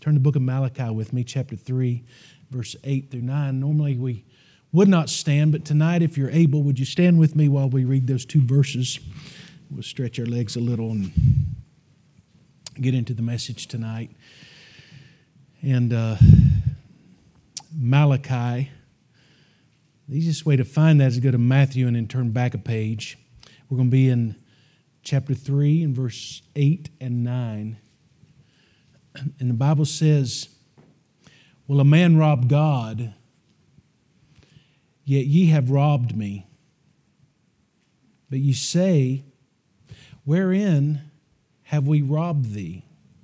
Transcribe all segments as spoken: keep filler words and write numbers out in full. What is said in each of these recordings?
Turn to the book of Malachi with me, chapter three, verse eight through nine. Normally we would not stand, but tonight, if you're able, would you stand with me while we read those two verses? We'll stretch our legs a little and get into the message tonight. And uh, Malachi, the easiest way to find that is to go to Matthew and then turn back a page. We're going to be in chapter three and verse eight and nine. And the Bible says, "Will a man rob God? Yet ye have robbed me. But ye say, wherein have we robbed thee?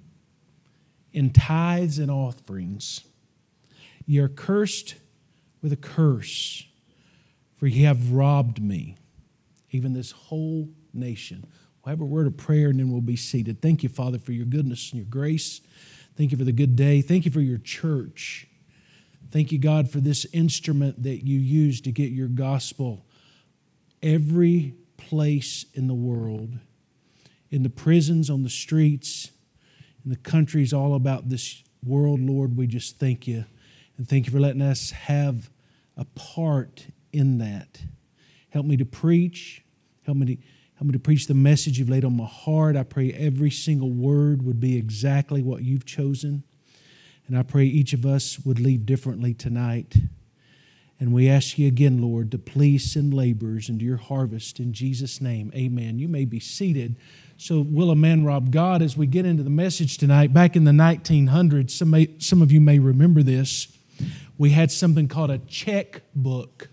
In tithes and offerings. Ye are cursed with a curse, for ye have robbed me, even this whole nation." We'll have a word of prayer and then we'll be seated. Thank you, Father, for your goodness and your grace. Thank you for the good day. Thank you for your church. Thank you, God, for this instrument that you use to get your gospel every place in the world, in the prisons, on the streets, in the countries all about this world. Lord, we just thank you. And thank you for letting us have a part in that. Help me to preach. Help me to, help me to preach the message you've laid on my heart. I pray every single word would be exactly what you've chosen. And I pray each of us would leave differently tonight. And we ask you again, Lord, to please send laborers into your harvest. In Jesus' name, amen. You may be seated. So, will a man rob God? As we get into the message tonight, back in the nineteen hundreds, some, may, some of you may remember this, we had something called a checkbook.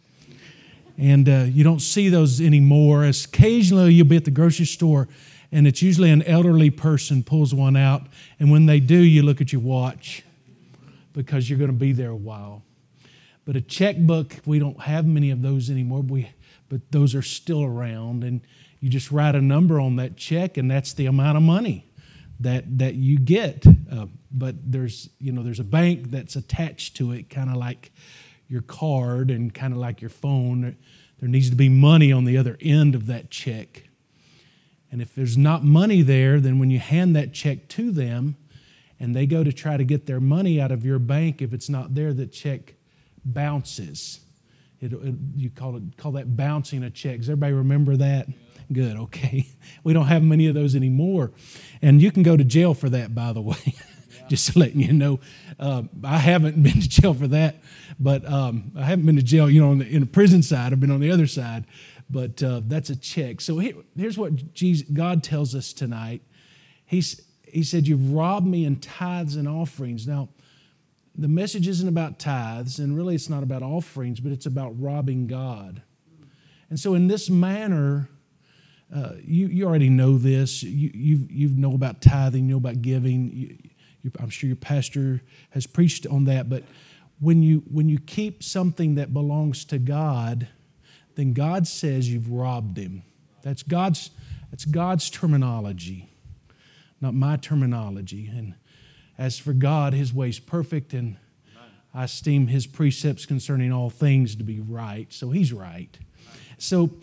And uh, you don't see those anymore. As occasionally you'll be at the grocery store, and it's usually an elderly person pulls one out. And when they do, you look at your watch because you're going to be there a while. But a checkbook, we don't have many of those anymore, but, we, but those are still around. And you just write a number on that check, and that's the amount of money that, that you get. Uh, but there's, you know, there's a bank that's attached to it, kind of like your card and kind of like your phone. There needs to be money on the other end of that check. And if there's not money there, then when you hand that check to them and they go to try to get their money out of your bank, if it's not there, the check bounces. It, it, you call it call that bouncing a check. Does everybody remember that? Yeah. Good, okay. We don't have many of those anymore. And you can go to jail for that, by the way. Yeah. Just letting you know. Uh, I haven't been to jail for that, but um, I haven't been to jail, you know, on the, in the prison side. I've been on the other side. But uh, that's a check. So here, here's what Jesus, God tells us tonight. He's, he said, you've robbed me in tithes and offerings. Now, the message isn't about tithes, and really it's not about offerings, but it's about robbing God. And so in this manner, uh, you, you already know this. You, you, you know about tithing, you know about giving. You, you, I'm sure your pastor has preached on that. But when you, when you keep something that belongs to God, then God says you've robbed him. That's God's, that's God's terminology, not my terminology. And as for God, his way is perfect, and I esteem his precepts concerning all things to be right. So he's right. So,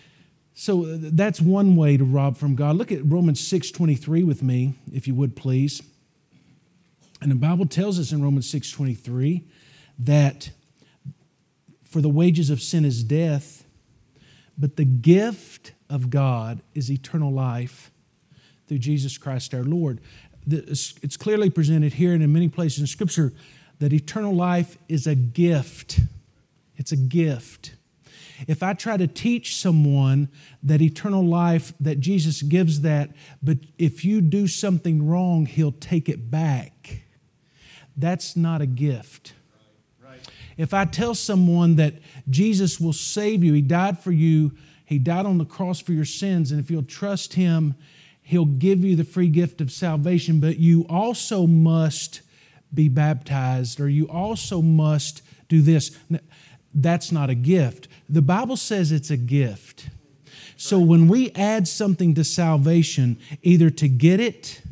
so that's one way to rob from God. Look at Romans six twenty-three with me, if you would, please. And the Bible tells us in Romans six twenty-three that for the wages of sin is death, but the gift of God is eternal life through Jesus Christ our Lord. It's clearly presented here and in many places in Scripture that eternal life is a gift. It's a gift. If I try to teach someone that eternal life, that Jesus gives that, but if you do something wrong, he'll take it back, that's not a gift. If I tell someone that Jesus will save you, he died for you, he died on the cross for your sins, and if you'll trust him, he'll give you the free gift of salvation, but you also must be baptized, or you also must do this. That's not a gift. The Bible says it's a gift. So when we add something to salvation, either to get it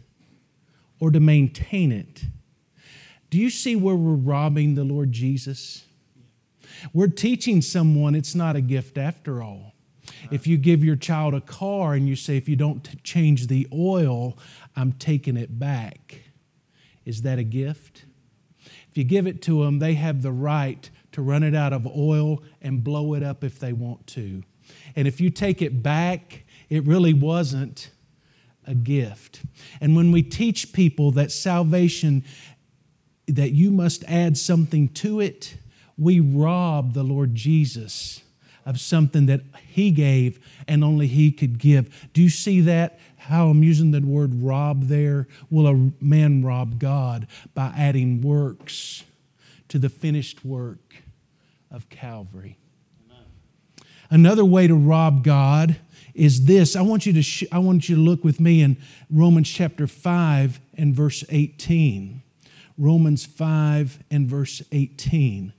or to maintain it, do you see where we're robbing the Lord Jesus? We're teaching someone it's not a gift after all. If you give your child a car and you say, if you don't change the oil, I'm taking it back. Is that a gift? If you give it to them, they have the right to run it out of oil and blow it up if they want to. And if you take it back, it really wasn't a gift. And when we teach people that salvation, that you must add something to it, we rob the Lord Jesus of something that He gave and only He could give. Do you see that? How I'm using the word rob there? Will a man rob God by adding works to the finished work of Calvary? Amen. Another way to rob God is this. I want you to sh- I want you to look with me in Romans chapter five and verse eighteen. Romans five and verse eighteen.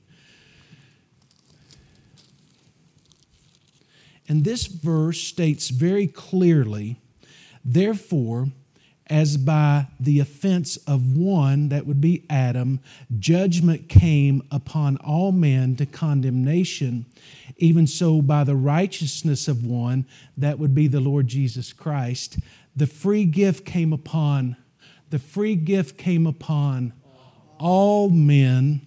And this verse states very clearly, therefore, as by the offense of one, that would be Adam, judgment came upon all men to condemnation, even so by the righteousness of one, that would be the Lord Jesus Christ, the free gift came upon, the free gift came upon all men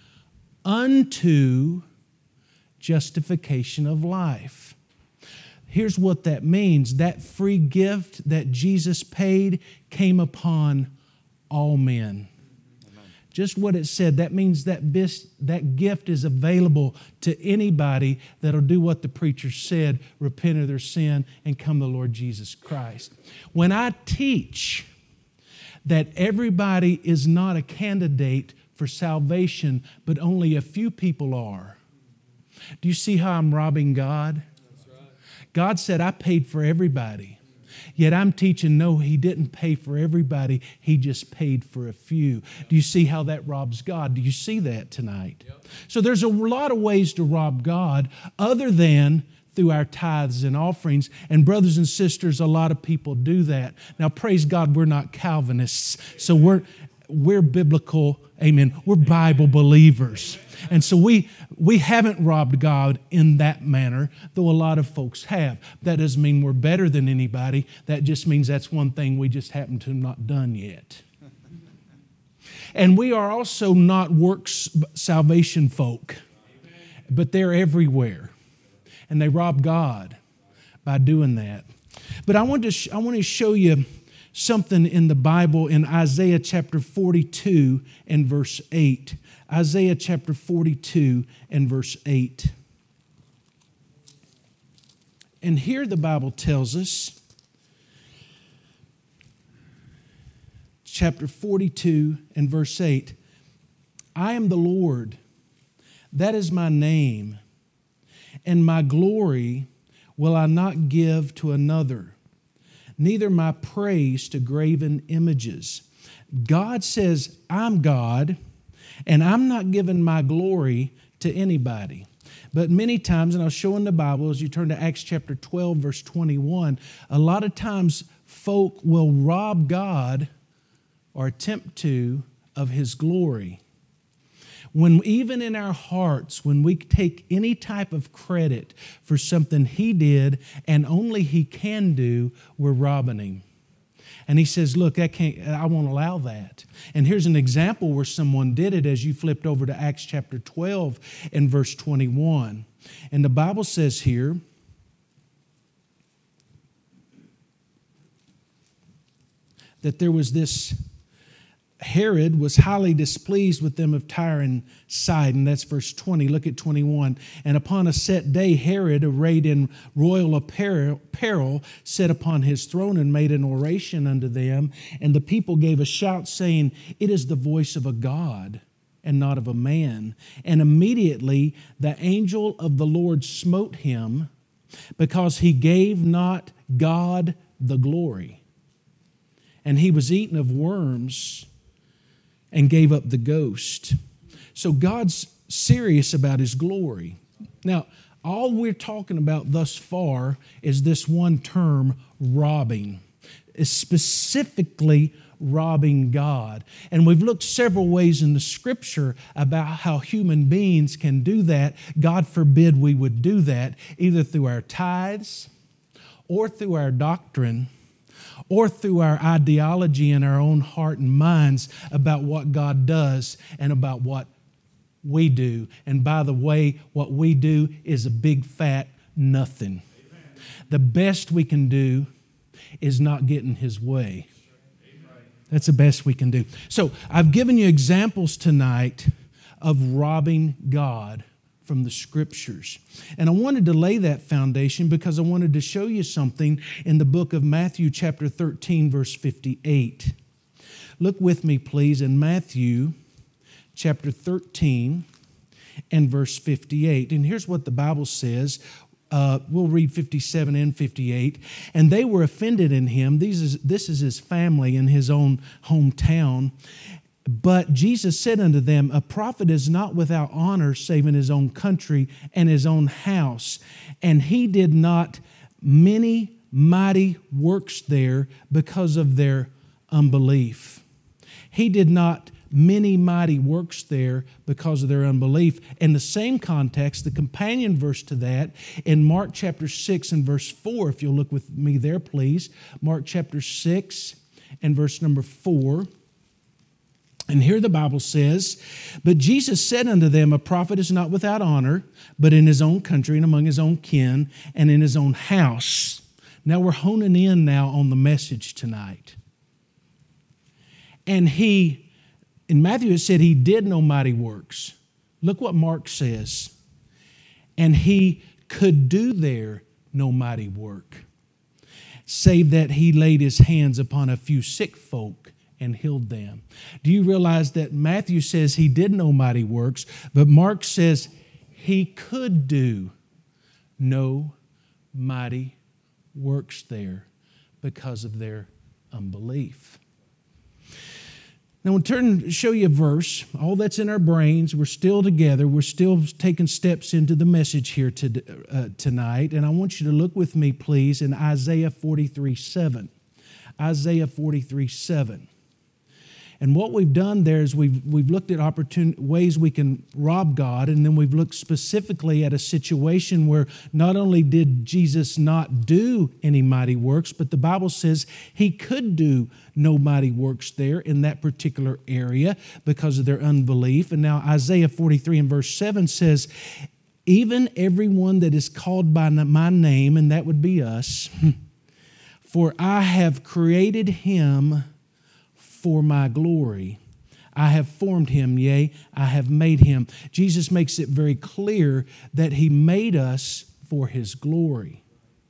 unto justification of life. Here's what that means. That free gift that Jesus paid came upon all men. Amen. Just what it said. That means that this, that gift is available to anybody that'll do what the preacher said, repent of their sin and come to the Lord Jesus Christ. When I teach that everybody is not a candidate for salvation, but only a few people are, do you see how I'm robbing God? God said, I paid for everybody. Yet I'm teaching, no, He didn't pay for everybody. He just paid for a few. Do you see how that robs God? Do you see that tonight? Yep. So there's a lot of ways to rob God other than through our tithes and offerings. And brothers and sisters, a lot of people do that. Now, praise God, we're not Calvinists. So we're, we're biblical, amen, we're Bible believers. And so we we haven't robbed God in that manner, though a lot of folks have. That doesn't mean we're better than anybody. That just means that's one thing we just happen to have not done yet. And we are also not works salvation folk, but they're everywhere. And they rob God by doing that. But I want to sh- I want to show you something in the Bible in Isaiah chapter forty-two and verse eight. Isaiah chapter forty-two and verse eight. And here the Bible tells us, chapter forty-two and verse eight, I am the Lord, that is my name, and my glory will I not give to another, neither my praise to graven images. God says, I'm God, and I'm not giving my glory to anybody. But many times, and I'll show in the Bible, as you turn to Acts chapter twelve, verse twenty-one, a lot of times folk will rob God or attempt to of His glory. When even in our hearts, when we take any type of credit for something He did and only He can do, we're robbing Him. And He says, look, I can't, I won't allow that. And here's an example where someone did it as you flipped over to Acts chapter twelve and verse twenty-one. And the Bible says here, that there was this, Herod was highly displeased with them of Tyre and Sidon. That's verse twenty. Look at twenty-one. And upon a set day, Herod, arrayed in royal apparel, apparel, sat upon his throne and made an oration unto them. And the people gave a shout, saying, it is the voice of a God and not of a man. And immediately the angel of the Lord smote him, because he gave not God the glory. And he was eaten of worms and gave up the ghost. So God's serious about His glory. Now, all we're talking about thus far is this one term, robbing. It's specifically robbing God. And we've looked several ways in the Scripture about how human beings can do that. God forbid we would do that, either through our tithes or through our doctrine, or through our ideology in our own heart and minds about what God does and about what we do. And by the way, what we do is a big fat nothing. Amen. The best we can do is not get in His way. Amen. That's the best we can do. So I've given you examples tonight of robbing God from the Scriptures. And I wanted to lay that foundation because I wanted to show you something in the book of Matthew chapter thirteen, verse fifty-eight. Look with me, please, in Matthew chapter thirteen and verse fifty-eight. And here's what the Bible says. Uh, we'll read fifty-seven and fifty-eight. And they were offended in him. These is, this is his family in his own hometown. But Jesus said unto them, a prophet is not without honor save in his own country and his own house. And he did not many mighty works there because of their unbelief. He did not many mighty works there because of their unbelief. In the same context, the companion verse to that, in Mark chapter six and verse four, if you'll look with me there, please. Mark chapter six and verse number four. And here the Bible says, but Jesus said unto them, a prophet is not without honor, but in his own country and among his own kin and in his own house. Now we're honing in now on the message tonight. And he, in Matthew it said he did no mighty works. Look what Mark says. And he could do there no mighty work, save that he laid his hands upon a few sick folk and healed them. Do you realize that Matthew says he did no mighty works, but Mark says he could do no mighty works there because of their unbelief? Now, we'll turn to show you a verse. All that's in our brains. We're still together. We're still taking steps into the message here to, uh, tonight. And I want you to look with me, please, in Isaiah forty-three seven. Isaiah forty-three seven. And what we've done there is we've, we've looked at opportun- ways we can rob God, and then we've looked specifically at a situation where not only did Jesus not do any mighty works, but the Bible says he could do no mighty works there in that particular area because of their unbelief. And now Isaiah forty-three and verse seven says, even everyone that is called by my name, and that would be us, for I have created him for my glory. I have formed him, yea, I have made him. Jesus makes it very clear that he made us for his glory.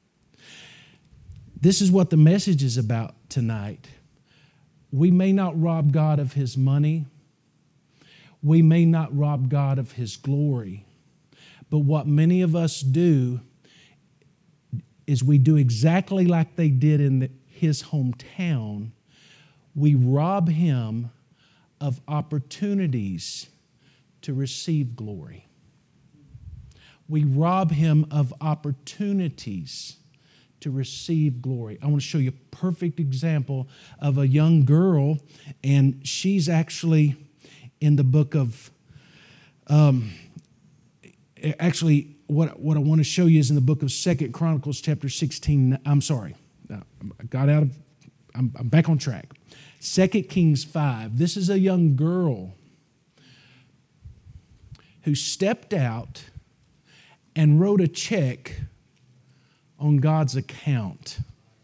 This is what the message is about tonight. We may not rob God of his money. We may not rob God of his glory. But what many of us do is we do exactly like they did in the, his hometown. We rob him of opportunities to receive glory. We rob him of opportunities to receive glory. I want to show you a perfect example of a young girl, and she's actually in the book of, um, actually, what, what I want to show you is in the book of Second Chronicles chapter sixteen. I'm sorry, I got out of, I'm, I'm back on track. Second Kings five. This is a young girl who stepped out and wrote a check on God's account.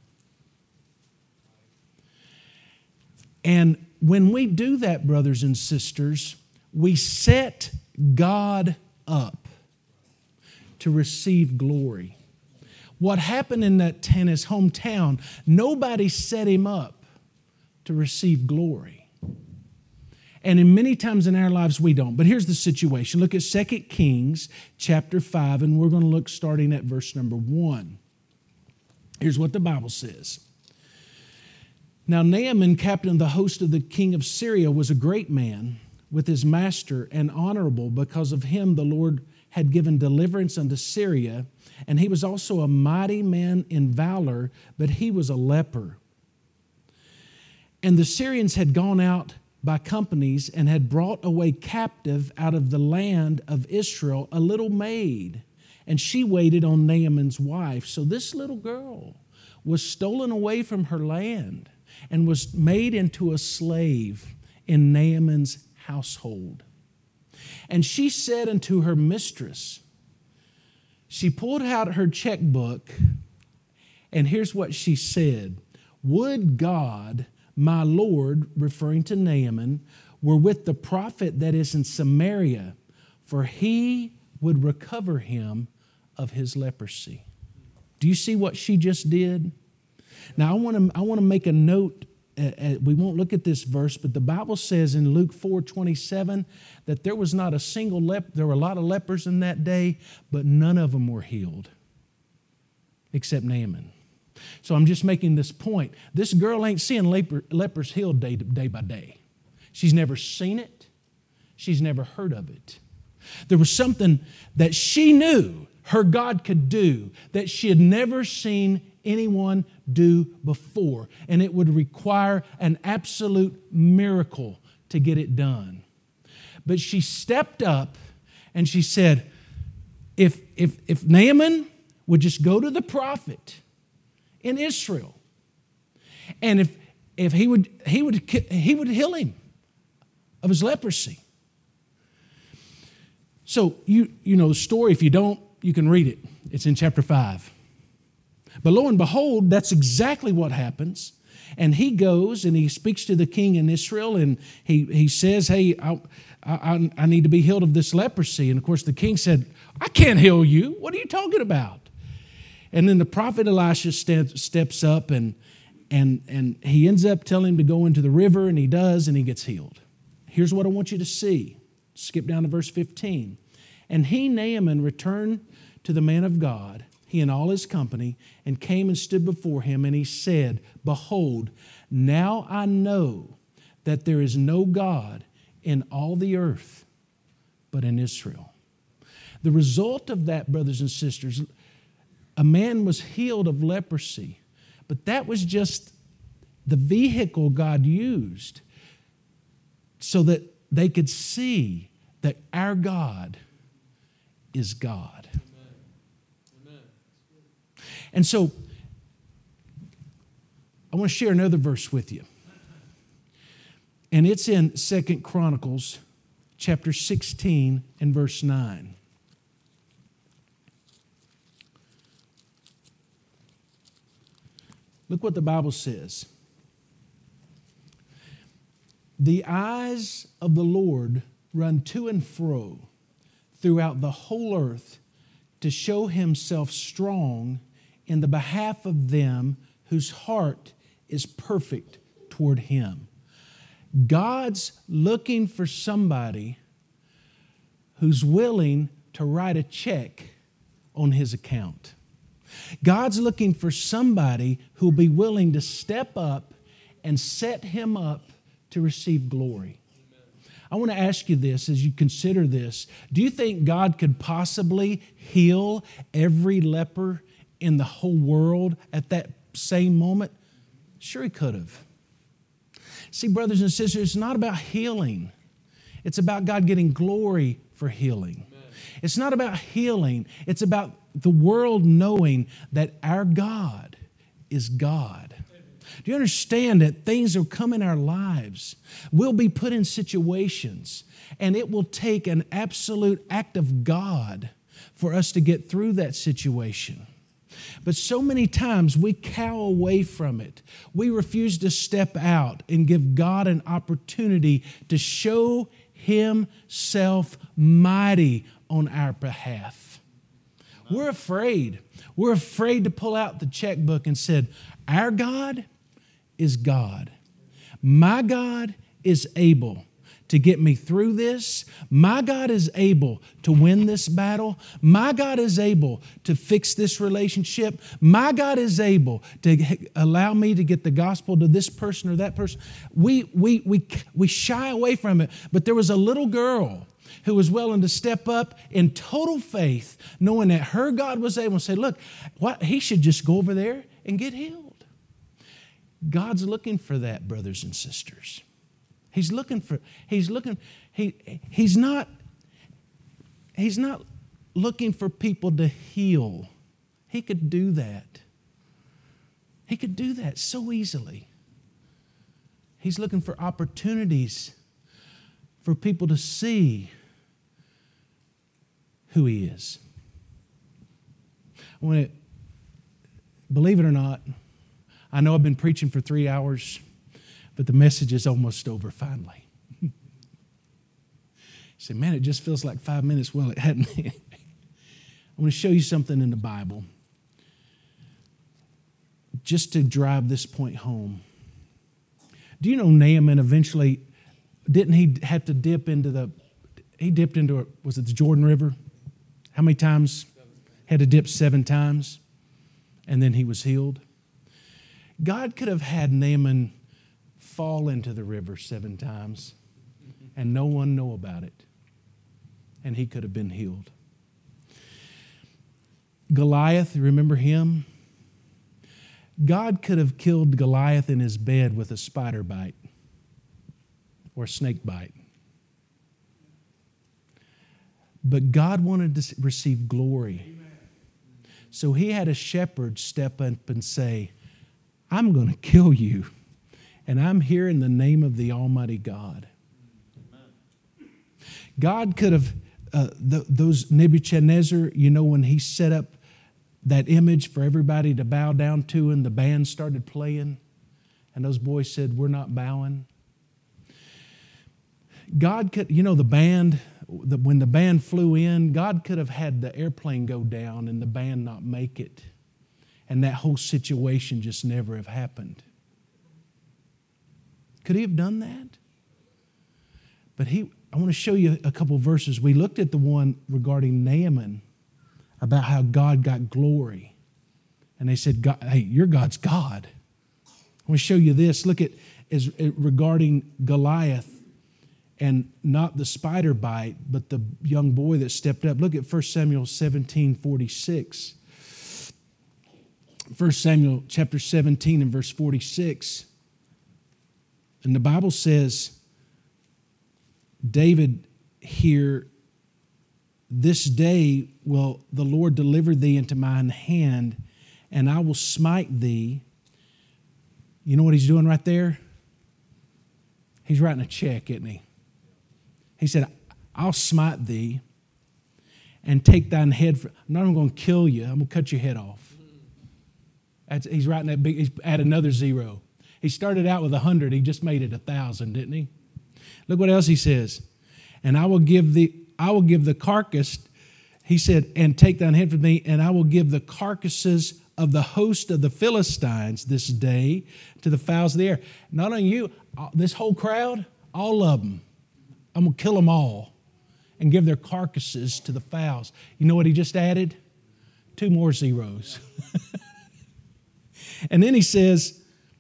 And when we do that, brothers and sisters, we set God up to receive glory. What happened in that tennis hometown, nobody set him up to receive glory. And in many times in our lives, we don't. But here's the situation. Look at Second Kings chapter five, and we're going to look starting at verse number one. Here's what the Bible says. Now Naaman, captain of the host of the king of Syria, was a great man with his master and honorable. Because of him the Lord had given deliverance unto Syria. And he was also a mighty man in valor, but he was a leper. And the Syrians had gone out by companies and had brought away captive out of the land of Israel a little maid, and she waited on Naaman's wife. So this little girl was stolen away from her land and was made into a slave in Naaman's household. And she said unto her mistress, she pulled out her checkbook, and here's what she said: would God, my Lord, referring to Naaman, were with the prophet that is in Samaria, for he would recover him of his leprosy. Do you see what she just did? Now, I want to I want to make a note. Uh, uh, we won't look at this verse, but the Bible says in Luke four twenty-seven that there was not a single lep. There were a lot of lepers in that day, but none of them were healed except Naaman. So I'm just making this point. This girl ain't seeing leper, lepers healed day, day by day. She's never seen it. She's never heard of it. There was something that she knew her God could do that she had never seen anyone do before. And it would require an absolute miracle to get it done. But she stepped up and she said, if, if, if Naaman would just go to the prophet in Israel, and if, if he would, he would, he would heal him of his leprosy. So you, you know the story. If you don't, you can read it. It's in chapter five. But lo and behold, that's exactly what happens. And he goes and he speaks to the king in Israel, and he, he says, hey, I, I, I need to be healed of this leprosy. And of course the king said, I can't heal you. What are you talking about? And then the prophet Elisha steps, steps up, and, and, and he ends up telling him to go into the river, and he does, and he gets healed. Here's what I want you to see. Skip down to verse fifteen. And he, Naaman, returned to the man of God, he and all his company, and came and stood before him, and he said, behold, now I know that there is no God in all the earth but in Israel. The result of that, brothers and sisters, a man was healed of leprosy, but that was just the vehicle God used so that they could see that our God is God. Amen. And so, I want to share another verse with you. And it's in Second Chronicles chapter sixteen and verse nine. Look what the Bible says. The eyes of the Lord run to and fro throughout the whole earth to show himself strong in the behalf of them whose heart is perfect toward him. God's looking for somebody who's willing to write a check on his account. God's looking for somebody who'll be willing to step up and set him up to receive glory. I want to ask you this as you consider this. Do you think God could possibly heal every leper in the whole world at that same moment? Sure, he could have. See, brothers and sisters, it's not about healing. It's about God getting glory for healing. Amen. It's not about healing. It's about the world knowing that our God is God. Do you understand that things will come in our lives? We'll be put in situations, and it will take an absolute act of God for us to get through that situation. But so many times we cow away from it. We refuse to step out and give God an opportunity to show himself mighty on our behalf. We're afraid. We're afraid to pull out the checkbook and said, our God is God. My God is able to get me through this. My God is able to win this battle. My God is able to fix this relationship. My God is able to allow me to get the gospel to this person or that person. We, we, we, we shy away from it. But there was a little girl who was willing to step up in total faith, knowing that her God was able to say, look, what, he should just go over there and get healed. God's looking for that, brothers and sisters. He's looking for, he's looking, he, he's not, he's not looking for people to heal. He could do that. He could do that so easily. He's looking for opportunities for people to see who He is. I want to, believe it or not, I know I've been preaching for three hours, but the message is almost over finally. You say, man, it just feels like five minutes. Well, it hadn't. I want to show you something in the Bible just to drive this point home. Do you know Naaman eventually, didn't he have to dip into the, he dipped into, a, was it the Jordan River? How many times? Had to dip seven times, and then he was healed. God could have had Naaman fall into the river seven times, and no one know about it, and he could have been healed. Goliath, remember him? God could have killed Goliath in his bed with a spider bite or a snake bite. But God wanted to receive glory. So He had a shepherd step up and say, I'm going to kill you, and I'm here in the name of the Almighty God. God could have, uh, the, those Nebuchadnezzar, you know, when he set up that image for everybody to bow down to, and the band started playing, and those boys said, we're not bowing. God could, you know, the band, the, when the band flew in, God could have had the airplane go down and the band not make it, and that whole situation just never have happened. Could He have done that? But he, I want to show you a couple verses. We looked at the one regarding Naaman, about how God got glory. And they said, God, hey, your God's God. I want to show you this. Look at is regarding Goliath, and not the spider bite, but the young boy that stepped up. Look at First Samuel seventeen forty-six. First Samuel chapter seventeen and verse forty-six. And the Bible says, David here, this day will the Lord deliver thee into mine hand, and I will smite thee. You know what he's doing right there? He's writing a check, isn't he? He said, I'll smite thee and take thine head. For, I'm not even going to kill you. I'm going to cut your head off. That's, he's writing that big, he's add another zero. He started out with a hundred. He just made it a thousand, didn't he? Look what else he says. And I will give the, I will give the carcass, he said, and take thine head from thee, and I will give the carcasses of the host of the Philistines this day to the fowls of the air. Not only you, this whole crowd, all of them. I'm going to kill them all and give their carcasses to the fowls. You know what he just added? Two more zeros. And then he says,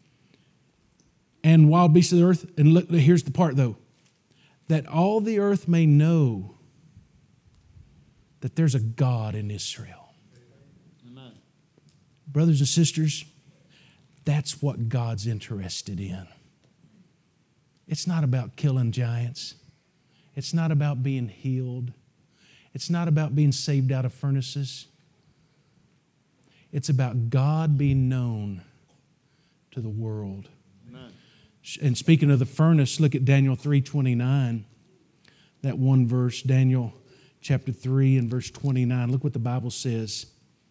and wild beasts of the earth, and look, here's the part though, that all the earth may know that there's a God in Israel. Amen. Brothers and sisters, that's what God's interested in. It's not about killing giants. It's not about being healed. It's not about being saved out of furnaces. It's about God being known to the world. Amen. And speaking of the furnace, look at Daniel three twenty-nine. That one verse, Daniel chapter three and verse twenty-nine. Look what the Bible says.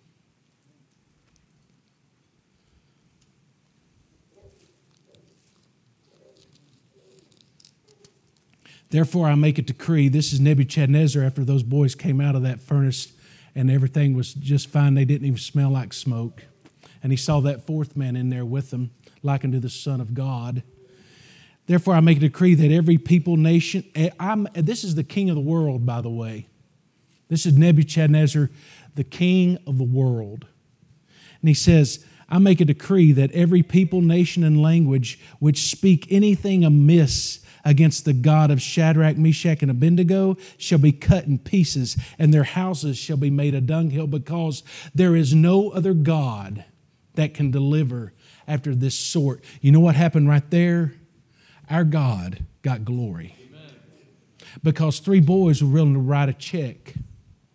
Therefore, I make a decree. This is Nebuchadnezzar after those boys came out of that furnace and everything was just fine. They didn't even smell like smoke. And he saw that fourth man in there with them, likened to the Son of God. Therefore, I make a decree that every people, nation, I'm, this is the king of the world, by the way. This is Nebuchadnezzar, the king of the world. And he says, I make a decree that every people, nation, and language which speak anything amiss against the God of Shadrach, Meshach, and Abednego shall be cut in pieces, and their houses shall be made a dunghill, because there is no other God that can deliver after this sort. You know what happened right there? Our God got glory. Amen. Because three boys were willing to write a check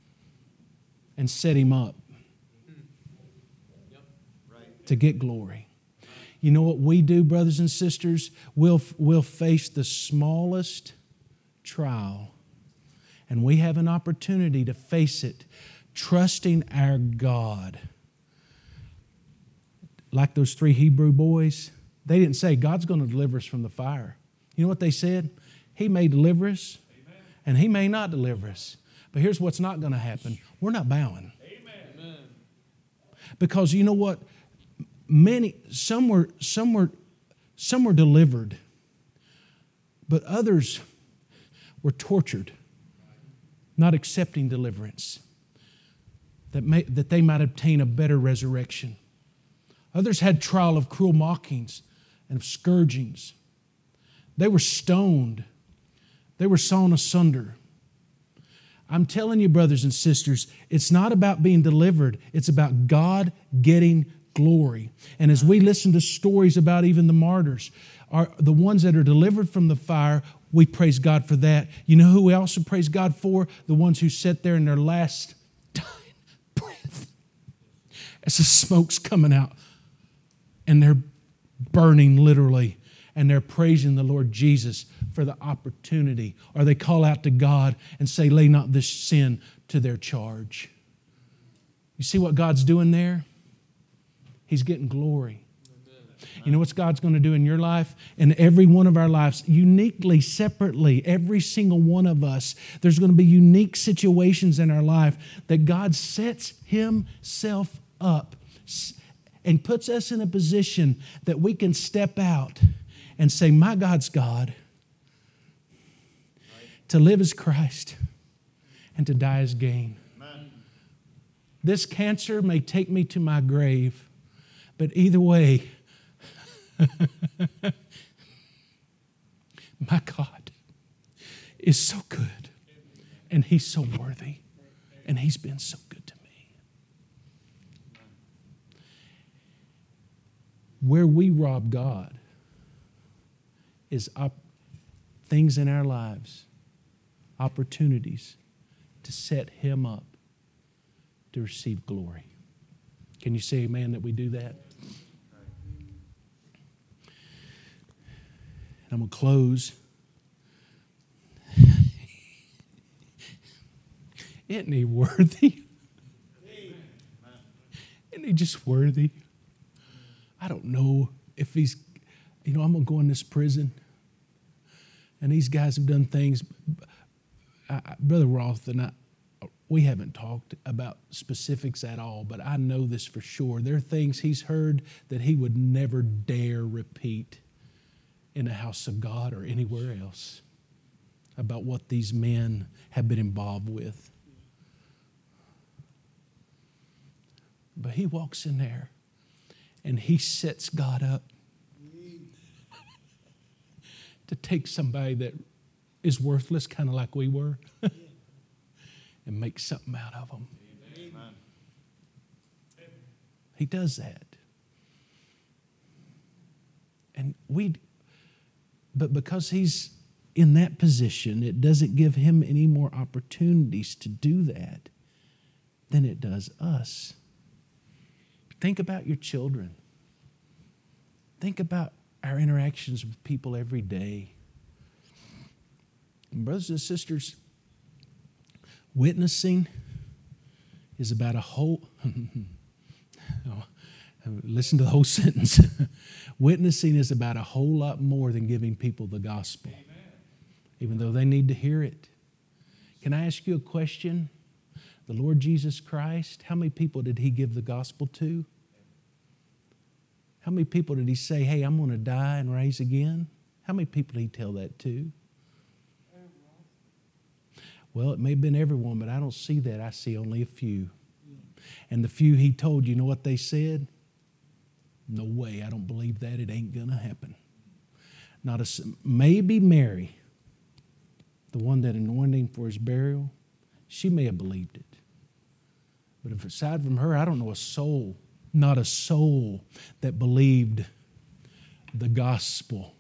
and set him up. Yep. Right. To get glory. You know what we do, brothers and sisters? We'll, we'll face the smallest trial, and we have an opportunity to face it, trusting our God. Like those three Hebrew boys, they didn't say, God's going to deliver us from the fire. You know what they said? He may deliver us, Amen. And He may not deliver us. But here's what's not going to happen. We're not bowing. Amen. Because you know what? Many, some were, some were, some were delivered, but others were tortured, not accepting deliverance, that may, that they might obtain a better resurrection. Others had trial of cruel mockings and of scourgings. They were stoned. They were sawn asunder. I'm telling you, brothers and sisters, it's not about being delivered. It's about God getting glory. And as we listen to stories about even the martyrs, are the ones that are delivered from the fire, we praise God for that. You know who we also praise God for? The ones who sit there in their last dying breath as the smoke's coming out. And they're burning literally, and they're praising the Lord Jesus for the opportunity. Or they call out to God and say, lay not this sin to their charge. You see what God's doing there? He's getting glory. You know what God's going to do in your life? In every one of our lives, uniquely, separately, every single one of us, there's going to be unique situations in our life that God sets Himself up and puts us in a position that we can step out and say, my God's God. To live as Christ and to die as gain. Amen. This cancer may take me to my grave, but either way, my God is so good, and He's so worthy, and He's been so good to me. Where we rob God is up things in our lives, opportunities to set Him up to receive glory. Can you say amen that we do that? And I'm going to close. Isn't He worthy? Isn't He just worthy? I don't know if He's, you know, I'm going to go in this prison, and these guys have done things. I, I, Brother Roth and I, we haven't talked about specifics at all, but I know this for sure. There are things he's heard that he would never dare repeat in the house of God or anywhere else about what these men have been involved with. But he walks in there and he sets God up to take somebody that is worthless, kind of like we were, and make something out of them. Amen. He does that. And we, but because he's in that position, it doesn't give him any more opportunities to do that than it does us. Think about your children. Think about our interactions with people every day. And brothers and sisters, witnessing is about a whole, oh, listen to the whole sentence. Witnessing is about a whole lot more than giving people the gospel, Amen. Even though they need to hear it. Can I ask you a question? The Lord Jesus Christ, how many people did He give the gospel to? How many people did He say, hey, I'm going to die and rise again? How many people did He tell that to? Well, it may have been everyone, but I don't see that. I see only a few. And the few He told, you know what they said? No way, I don't believe that. It ain't going to happen. Not a, maybe Mary, the one that anointed Him for His burial, she may have believed it. But if aside from her, I don't know a soul, not a soul that believed the gospel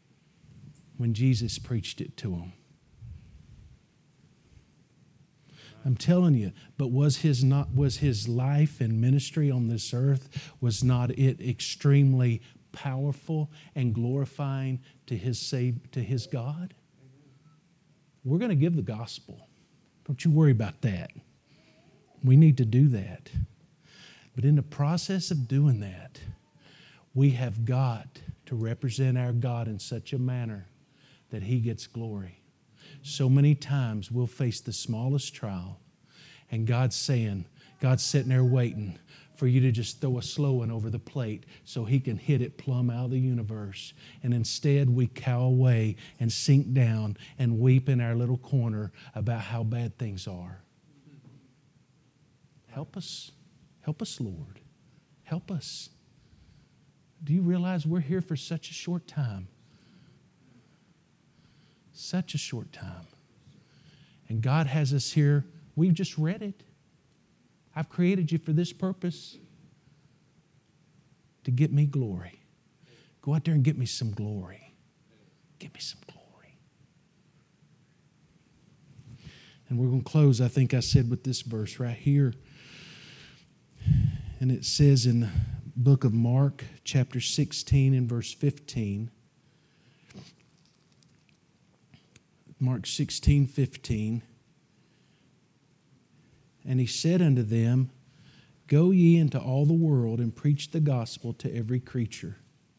when Jesus preached it to them. I'm telling you, but was his not was his life and ministry on this earth, was not it extremely powerful and glorifying to his save to his God? We're going to give the gospel. Don't you worry about that. We need to do that. But in the process of doing that, we have got to represent our God in such a manner that he gets glory. So many times we'll face the smallest trial, and God's saying, God's sitting there waiting for you to just throw a slow one over the plate so he can hit it plumb out of the universe. And instead we cow away and sink down and weep in our little corner about how bad things are. Help us. Help us, Lord. Help us. Do you realize we're here for such a short time? Such a short time. And God has us here. We've just read it. I've created you for this purpose, to get me glory. Go out there and get me some glory. Get me some glory. And we're going to close, I think I said, with this verse right here. And it says in the book of Mark, chapter sixteen and verse fifteen. Mark sixteen, fifteen. And he said unto them, Go ye into all the world and preach the gospel to every creature.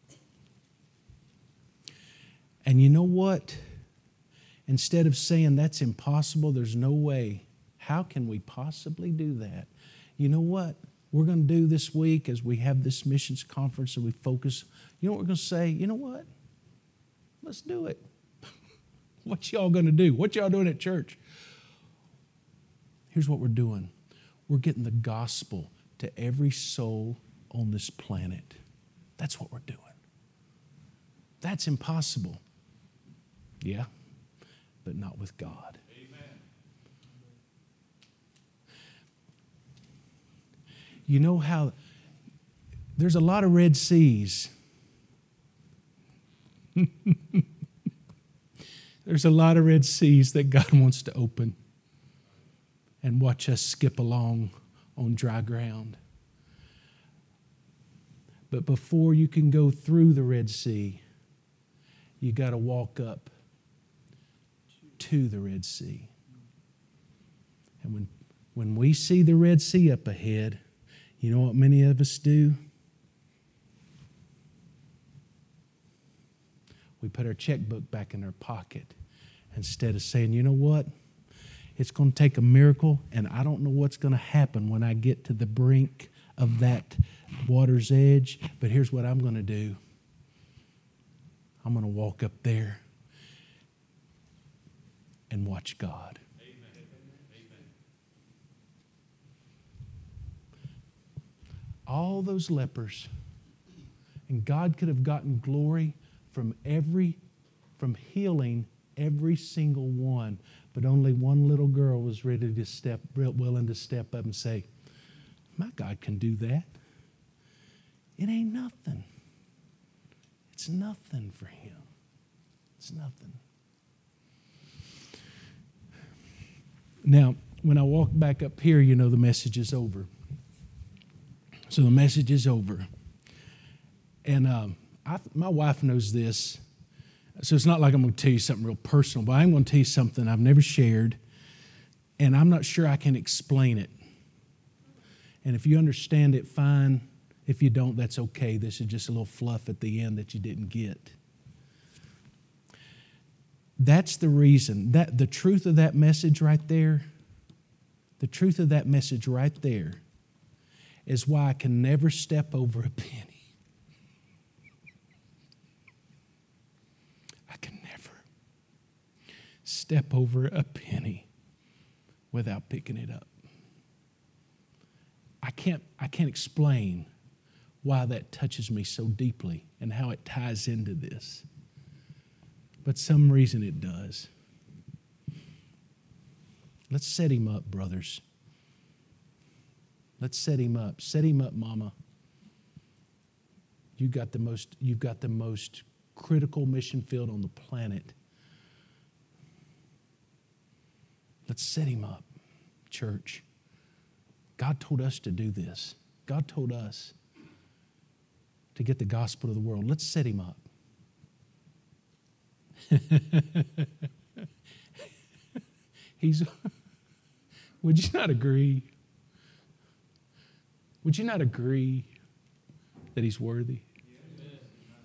And you know what? Instead of saying that's impossible, there's no way, how can we possibly do that? You know what we're going to do this week as we have this missions conference and we focus? You know what we're going to say? You know what? Let's do it. What y'all going to do? What y'all doing at church? Here's what we're doing. We're getting the gospel to every soul on this planet. That's what we're doing. That's impossible. Yeah, but not with God. Amen. You know how there's a lot of Red Seas. There's a lot of Red Seas that God wants to open and watch us skip along on dry ground. But before you can go through the Red Sea, you got to walk up to the Red Sea. And when, when we see the Red Sea up ahead, you know what many of us do? We put our checkbook back in our pocket instead of saying, you know what? It's going to take a miracle, and I don't know what's going to happen when I get to the brink of that water's edge, but here's what I'm going to do. I'm going to walk up there and watch God. Amen. Amen. All those lepers, and God could have gotten glory from every, from healing every single one. But only one little girl was ready to step, willing to step up and say, my God can do that. It ain't nothing. It's nothing for him. It's nothing. Now, when I walk back up here, you know the message is over. So the message is over. And um, I, my wife knows this. So it's not like I'm going to tell you something real personal, but I'm going to tell you something I've never shared, and I'm not sure I can explain it. And if you understand it, fine. If you don't, that's okay. This is just a little fluff at the end that you didn't get. That's the reason. That the truth of that message right there, the truth of that message right there is why I can never step over a penny. Step over a penny without picking it up. I can't, I can't explain why that touches me so deeply and how it ties into this. But some reason it does. Let's set him up, brothers. Let's set him up. Set him up, mama. You got the most, you've got the most critical mission field on the planet. Let's set him up. church. God told us to do this. God told us to get the gospel to the world. Let's set him up. He's, would you not agree? Would you not agree that he's worthy?